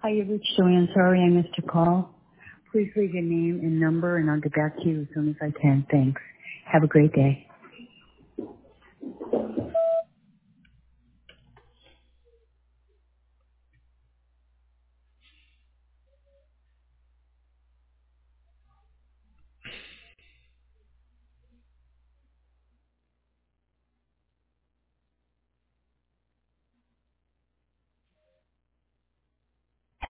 Hi, you reached Joanne. Sorry I missed your call. Please leave your name and number, and I'll get back to you as soon as I can. Thanks. Have a great day.